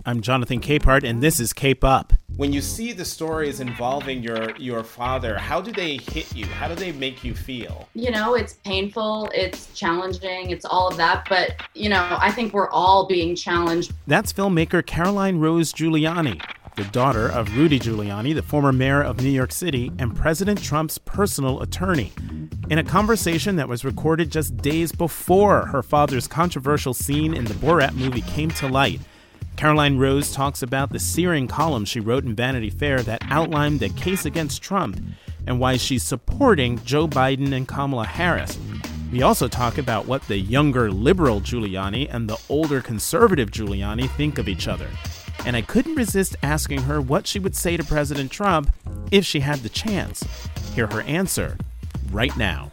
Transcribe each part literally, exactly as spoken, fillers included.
I'm Jonathan Capehart, and this is Cape Up. When you see the stories involving your your father, how do they hit you? How do they make you feel? You know, it's painful, it's challenging, it's all of that. But, you know, I think we're all being challenged. That's filmmaker Caroline Rose Giuliani, the daughter of Rudy Giuliani, the former mayor of New York City and President Trump's personal attorney. In a conversation that was recorded just days before her father's controversial scene in the Borat movie came to light, Caroline Rose talks about the searing column she wrote in Vanity Fair that outlined the case against Trump and why she's supporting Joe Biden and Kamala Harris. We also talk about what the younger liberal Giuliani and the older conservative Giuliani think of each other. And I couldn't resist asking her what she would say to President Trump if she had the chance. Hear her answer right now.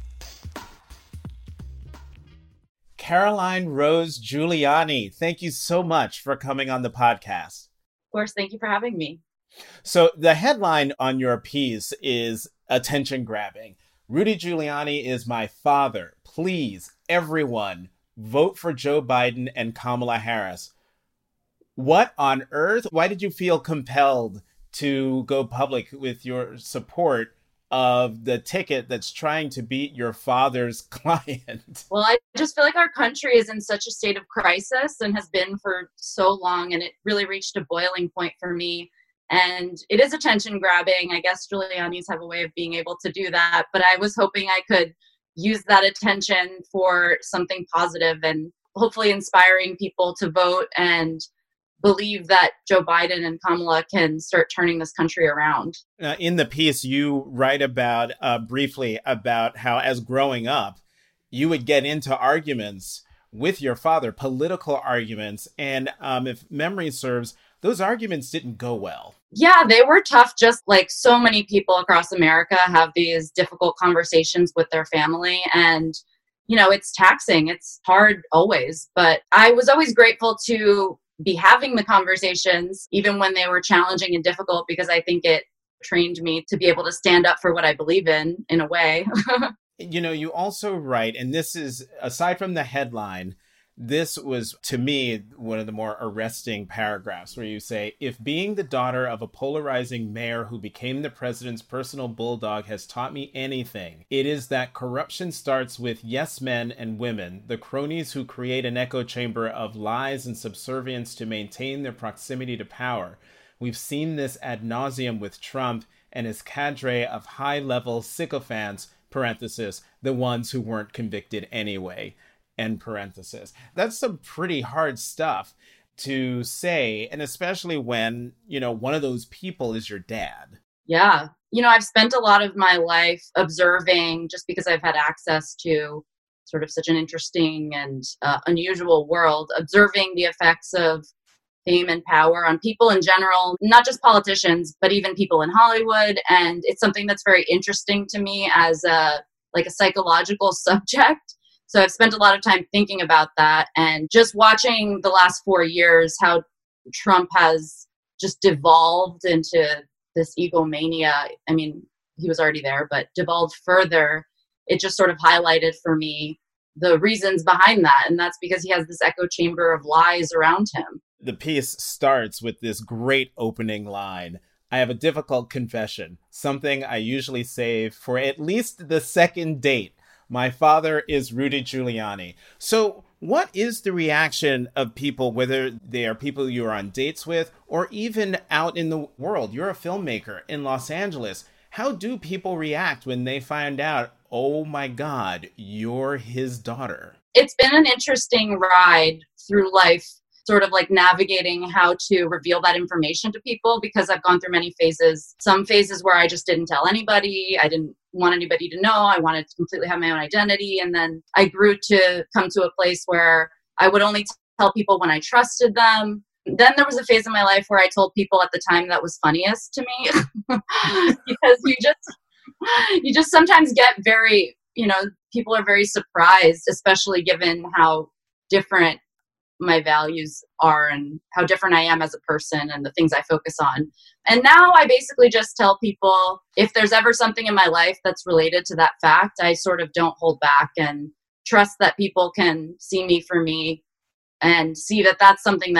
Caroline Rose Giuliani, thank you so much for coming on the podcast. Of course, thank you for having me. So the headline on your piece is attention grabbing. Rudy Giuliani is my father. Please, everyone, vote for Joe Biden and Kamala Harris. What on earth? Why did you feel compelled to go public with your support of the ticket that's trying to beat your father's client? Well, I just feel like our country is in such a state of crisis and has been for so long, and it really reached a boiling point for me. And it is attention grabbing. I guess Giuliani's have a way of being able to do that, but I was hoping I could use that attention for something positive and hopefully inspiring people to vote and believe that Joe Biden and Kamala can start turning this country around. Uh, in the piece, you write about uh, briefly about how, as growing up, you would get into arguments with your father, political arguments. And um, if memory serves, those arguments didn't go well. Yeah, they were tough. Just like so many people across America have these difficult conversations with their family. And, you know, it's taxing. It's hard always. But I was always grateful to be having the conversations, even when they were challenging and difficult, because I think it trained me to be able to stand up for what I believe in, in a way. You know, you also write, and this is, aside from the headline, this was, to me, one of the more arresting paragraphs where you say, if being the daughter of a polarizing mayor who became the president's personal bulldog has taught me anything, it is that corruption starts with yes men and women, the cronies who create an echo chamber of lies and subservience to maintain their proximity to power. We've seen this ad nauseum with Trump and his cadre of high-level sycophants, parenthesis, the ones who weren't convicted anyway. End parenthesis. That's some pretty hard stuff to say, and especially when, you know, one of those people is your dad. Yeah. You know, I've spent a lot of my life observing, just because I've had access to sort of such an interesting and uh, unusual world, observing the effects of fame and power on people in general, not just politicians, but even people in Hollywood. And it's something that's very interesting to me as a, like a psychological subject. So I've spent a lot of time thinking about that and just watching the last four years, how Trump has just devolved into this egomania. I mean, he was already there, but devolved further. It just sort of highlighted for me the reasons behind that. And that's because he has this echo chamber of lies around him. The piece starts with this great opening line. I have a difficult confession, something I usually save for at least the second date. My father is Rudy Giuliani. So what is the reaction of people, whether they are people you're on dates with or even out in the world? You're a filmmaker in Los Angeles. How do people react when they find out, oh my God, you're his daughter? It's been an interesting ride through life, sort of like navigating how to reveal that information to people, because I've gone through many phases. Some phases where I just didn't tell anybody. I didn't want anybody to know. I wanted to completely have my own identity. And then I grew to come to a place where I would only tell people when I trusted them. Then there was a phase in my life where I told people at the time that was funniest to me because you just, you just sometimes get very, you know, people are very surprised, especially given how different my values are and how different I am as a person and the things I focus on. And now I basically just tell people if there's ever something in my life that's related to that fact, I sort of don't hold back and trust that people can see me for me and see that that's something that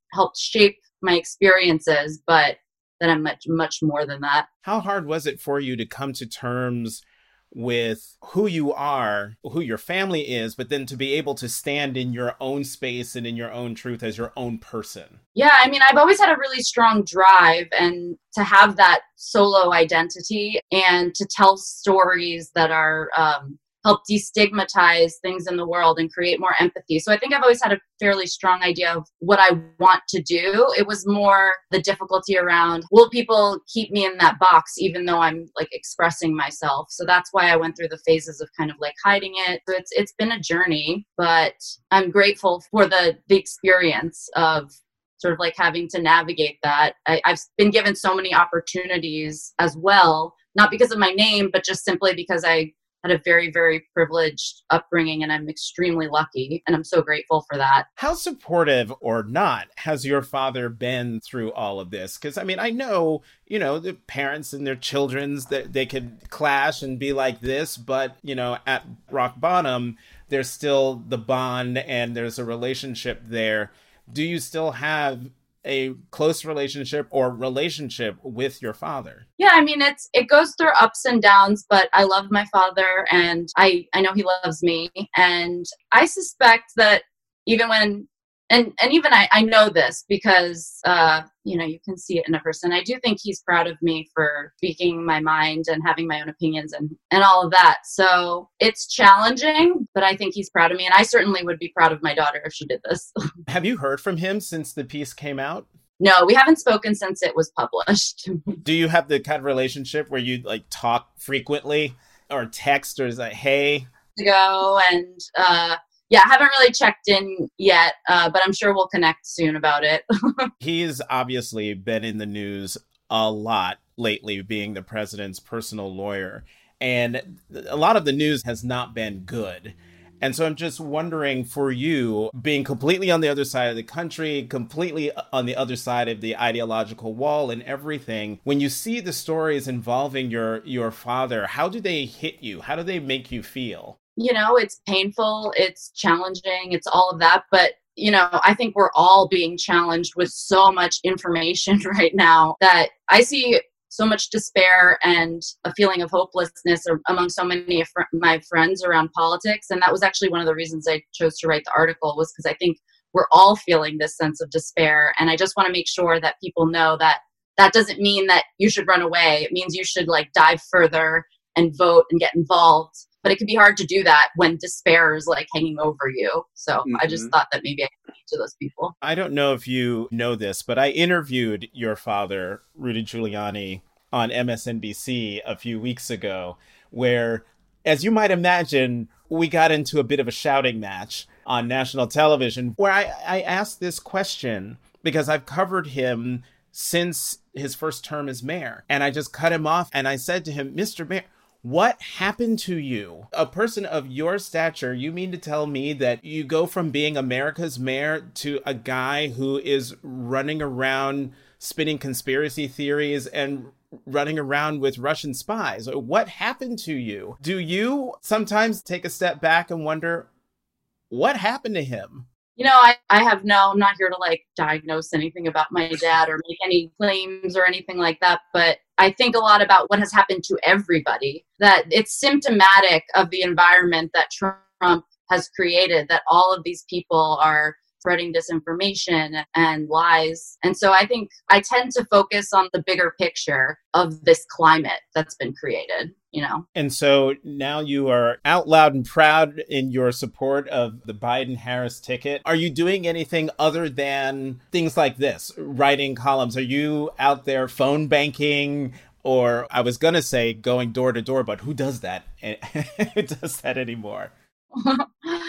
helped shape my experiences, but that I'm much, much more than that. How hard was it for you to come to terms with who you are, who your family is, but then to be able to stand in your own space and in your own truth as your own person? Yeah, I mean, I've always had a really strong drive, and to have that solo identity and to tell stories that are um, help destigmatize things in the world and create more empathy. So I think I've always had a fairly strong idea of what I want to do. It was more the difficulty around, will people keep me in that box even though I'm like expressing myself? So that's why I went through the phases of kind of like hiding it. So it's it's been a journey, but I'm grateful for the the experience of sort of like having to navigate that. I, I've been given so many opportunities as well, not because of my name, but just simply because I had a very, very privileged upbringing, and I'm extremely lucky, and I'm so grateful for that. How supportive or not has your father been through all of this? Because, I mean, I know, you know, the parents and their children's, that they could clash and be like this, but, you know, at rock bottom, there's still the bond and there's a relationship there. Do you still have a close relationship or relationship with your father? Yeah, I mean, it's it goes through ups and downs, but I love my father, and I, I know he loves me. And I suspect that even when, and, and even I, I know this because, uh, you know, you can see it in a person. I do think he's proud of me for speaking my mind and having my own opinions and, and all of that. So it's challenging, but I think he's proud of me. And I certainly would be proud of my daughter if she did this. Have you heard from him since the piece came out? No, we haven't spoken since it was published. Do you have the kind of relationship where you like talk frequently or text or is like, hey? To go and, uh, yeah, I haven't really checked in yet, uh, but I'm sure we'll connect soon about it. He's obviously been in the news a lot lately, being the president's personal lawyer. And a lot of the news has not been good. And so I'm just wondering, for you, being completely on the other side of the country, completely on the other side of the ideological wall and everything, when you see the stories involving your your father, how do they hit you? How do they make you feel? You know, it's painful, it's challenging, it's all of that. But, you know, I think we're all being challenged with so much information right now that I see so much despair and a feeling of hopelessness among so many of fr- my friends around politics. And that was actually one of the reasons I chose to write the article, was because I think we're all feeling this sense of despair. And I just want to make sure that people know that that doesn't mean that you should run away. It means you should like dive further and vote and get involved. But it can be hard to do that when despair is like hanging over you. So mm-hmm. I just thought that maybe I could speak to those people. I don't know if you know this, but I interviewed your father, Rudy Giuliani, on M S N B C a few weeks ago, where, as you might imagine, we got into a bit of a shouting match on national television, where I, I asked this question because I've covered him since his first term as mayor. And I just cut him off and I said to him, Mister Mayor, what happened to you? A person of your stature, you mean to tell me that you go from being America's mayor to a guy who is running around spinning conspiracy theories and running around with Russian spies? What happened to you? Do you sometimes take a step back and wonder, what happened to him? You know, I, I have no, I'm not here to like diagnose anything about my dad or make any claims or anything like that. But I think a lot about what has happened to everybody, that it's symptomatic of the environment that Trump has created, that all of these people are spreading disinformation and lies. And so I think I tend to focus on the bigger picture of this climate that's been created, you know. And so now you are out loud and proud in your support of the Biden-Harris ticket. Are you doing anything other than things like this, writing columns? Are you out there phone banking? Or I was going to say going door to door, but who does that? Who does that anymore? um,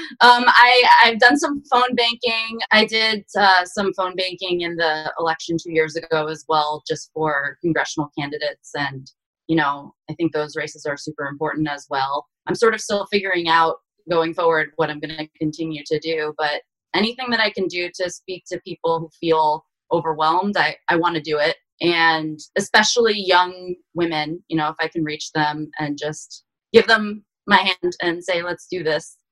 I, I've done some phone banking. I did uh, some phone banking in the election two years ago as well, just for congressional candidates. And, you know, I think those races are super important as well. I'm sort of still figuring out going forward what I'm going to continue to do. But anything that I can do to speak to people who feel overwhelmed, I, I want to do it. And especially young women, you know, if I can reach them and just give them my hand and say, let's do this,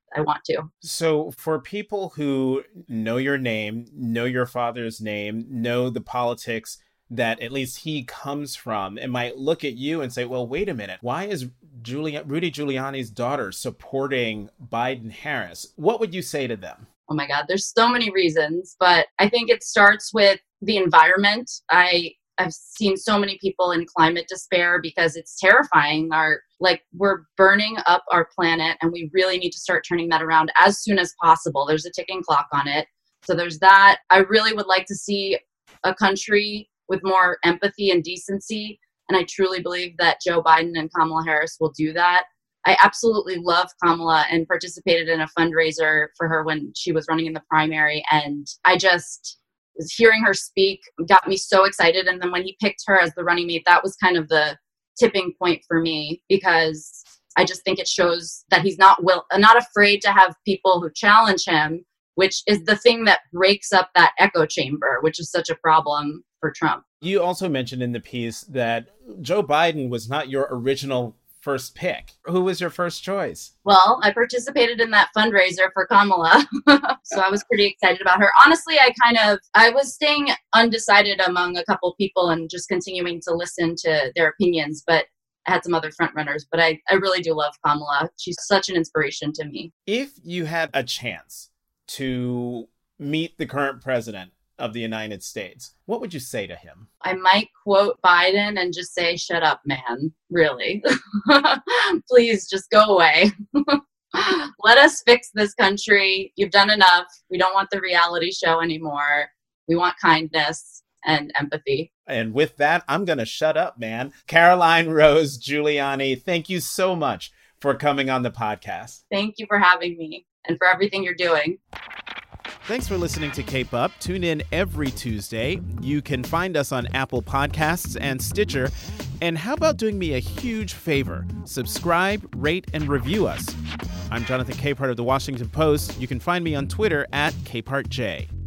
I want to. So for people who know your name, know your father's name, know the politics that at least he comes from, and might look at you and say, well, wait a minute, why is Giulia- Rudy Giuliani's daughter supporting Biden-Harris? What would you say to them? Oh my God, there's so many reasons, but I think it starts with the environment. I I've seen so many people in climate despair because it's terrifying. Our like we're burning up our planet, and we really need to start turning that around as soon as possible. There's a ticking clock on it. So there's that. I really would like to see a country with more empathy and decency. And I truly believe that Joe Biden and Kamala Harris will do that. I absolutely love Kamala and participated in a fundraiser for her when she was running in the primary. And I just was hearing her speak got me so excited. And then when he picked her as the running mate, that was kind of the tipping point for me, because I just think it shows that he's not will not afraid to have people who challenge him, which is the thing that breaks up that echo chamber, which is such a problem for Trump. You also mentioned in the piece that Joe Biden was not your original first pick. Who was your first choice? Well, I participated in that fundraiser for Kamala, so I was pretty excited about her. Honestly, I kind of, I was staying undecided among a couple people and just continuing to listen to their opinions, but I had some other front runners, but I, I really do love Kamala. She's such an inspiration to me. If you had a chance to meet the current president of the United States, what would you say to him? I might quote Biden and just say, shut up, man. Really? Please just go away. Let us fix this country. You've done enough. We don't want the reality show anymore. We want kindness and empathy. And with that, I'm going to shut up, man. Caroline Rose Giuliani, thank you so much for coming on the podcast. Thank you for having me and for everything you're doing. Thanks for listening to Cape Up. Tune in every Tuesday. You can find us on Apple Podcasts and Stitcher. And how about doing me a huge favor? Subscribe, rate, and review us. I'm Jonathan Capehart of The Washington Post. You can find me on Twitter at CapehartJ.